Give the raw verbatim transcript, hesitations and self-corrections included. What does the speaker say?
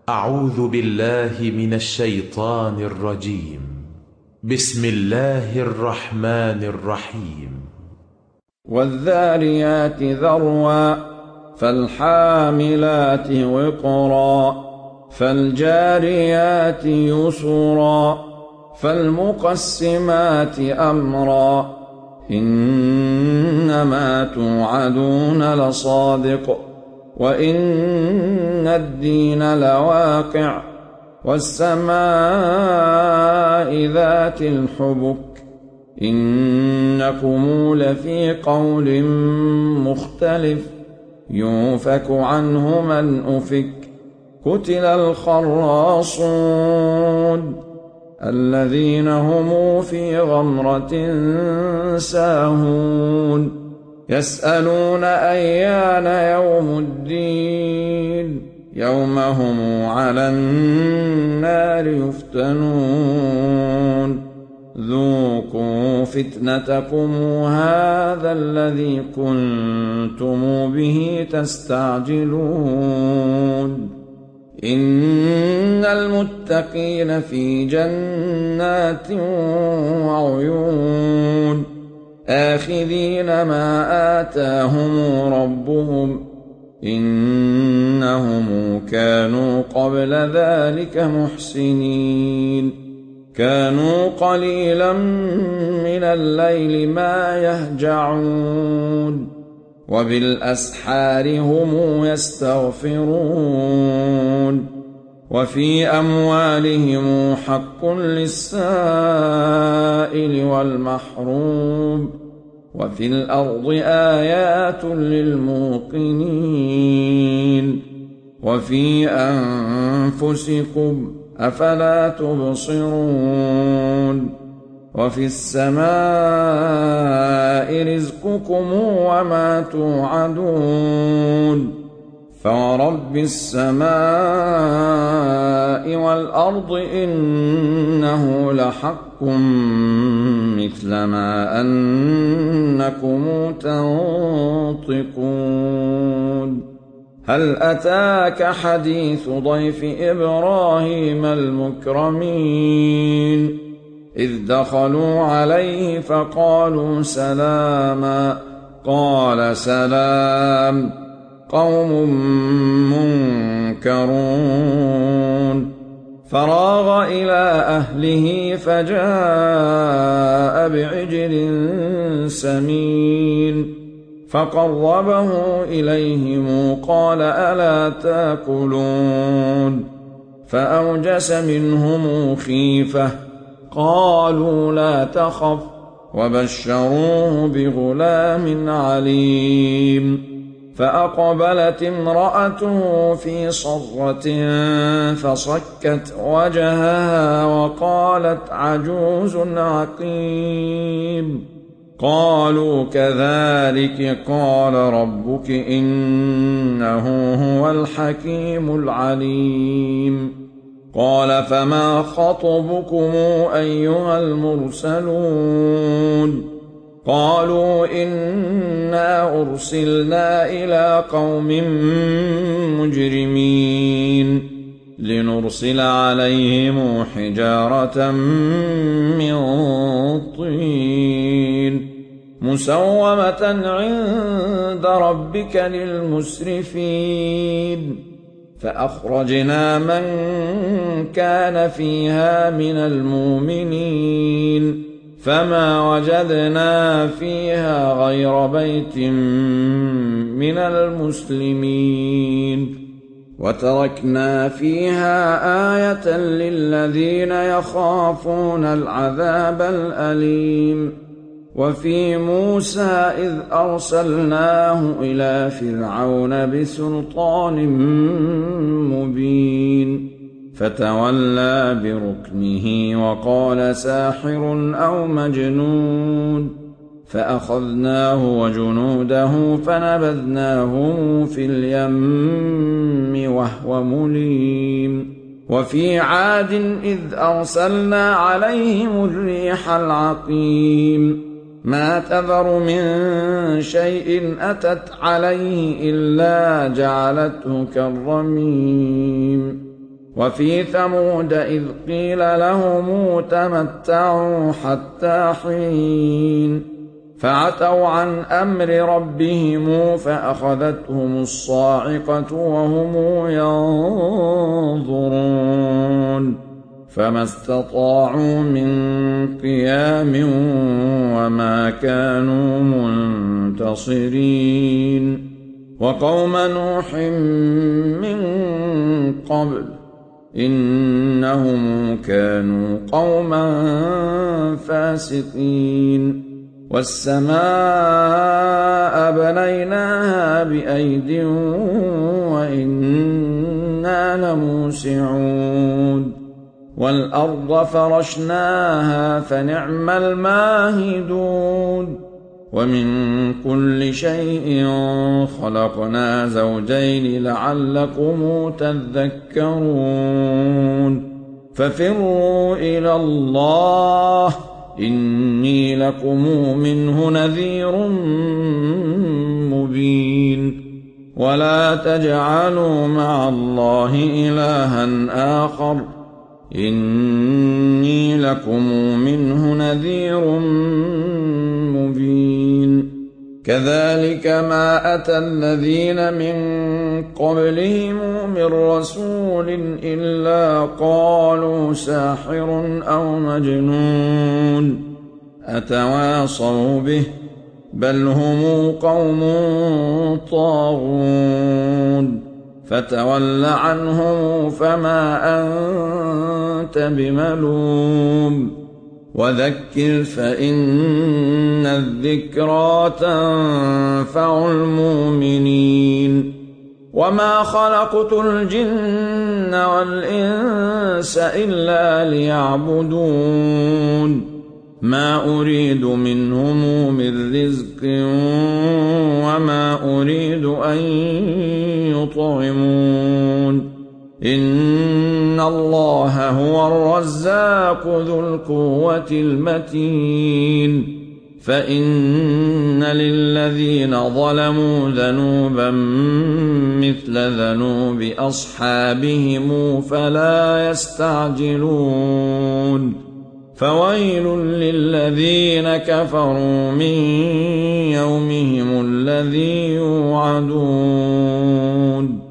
أعوذ بالله من الشيطان الرجيم. بسم الله الرحمن الرحيم. والذاريات ذروا فالحاملات وقرا فالجاريات يسرا فالمقسمات أمرا إنما توعدون لصادق وإن الدين لواقع والسماء ذات الحبك إنكم لفي قول مختلف يؤفك عنه من أفك قتل الخراصون الذين هم في غمرة ساهون يسألون أيان يوم الدين يوم هم على النار يفتنون ذوقوا فتنتكم هذا الذي كنتم به تستعجلون إن المتقين في جنات وعيون آخذين ما آتاهم ربهم إنهم كانوا قبل ذلك محسنين كانوا قليلا من الليل ما يهجعون وبالأسحار هم يستغفرون وفي أموالهم حق للسائل والمحروم وفي الأرض آيات للموقنين وفي أنفسكم أفلا تبصرون وفي السماء رزقكم وما توعدون فورب السماء والأرض إنه لحق مثل ما أنكم تنطقون هل أتاك حديث ضيف إبراهيم المكرمين إذ دخلوا عليه فقالوا سلاما قال سلام قوم منكرون فراغ إلى أهله فجاء بعجل سمين فقربه إليهم قال ألا تاكلون فأوجس منهم خيفة قالوا لا تخف وبشروه بغلام عليم فأقبلت امرأته في صرة فصكت وجهها وقالت عجوز عقيم قالوا كذلك قال ربك إنه هو الحكيم العليم قال فما خطبكم أيها المرسلون قالوا إنا أرسلنا إلى قوم مجرمين لنرسل عليهم حجارة من طين مسومة عند ربك للمسرفين فأخرجنا من كان فيها من المؤمنين فما وجدنا فيها غير بيت من المسلمين وتركنا فيها آية للذين يخافون العذاب الأليم وفي موسى إذ أرسلناه إلى فرعون بسلطان مبين فتولى بركنه وقال ساحر أو مجنون فأخذناه وجنوده فنبذناهم في اليم وهو مليم وفي عاد إذ أرسلنا عليهم الريح العقيم ما تذر من شيء أتت عليه إلا جعلته كالرميم وفي ثمود إذ قيل لهم تمتعوا حتى حين فعتوا عن أمر ربهم فأخذتهم الصاعقة وهم ينظرون فما استطاعوا من قيام وما كانوا منتصرين وقوم نوح من قبل إنهم كانوا قوما فاسقين والسماء بنيناها بأيد وإنا لموسعون والأرض فرشناها فنعم الماهدون ومن كل شيء خلقنا زوجين لعلكم تذكرون ففروا إلى الله إني لكم منه نذير مبين ولا تجعلوا مع الله إلها آخر إني لكم منه نذير مبين كذلك ما أتى الذين من قبلهم من رسول إلا قالوا ساحر أو مجنون أتواصوا به بل هم قوم طاغون فتول عنهم فما أنت بملوم وذكر فإن الذكرى تنفع المؤمنين وما خلقت الجن والإنس إلا ليعبدون ما أريد منهم من رزق وما أريد أن يطعمون إن الله هو الرزاق ذو القوة المتين فإن للذين ظلموا ذنوبا مثل ذنوب أصحابهم فلا يستعجلون فويل للذين كفروا من يومهم الذي يوعدون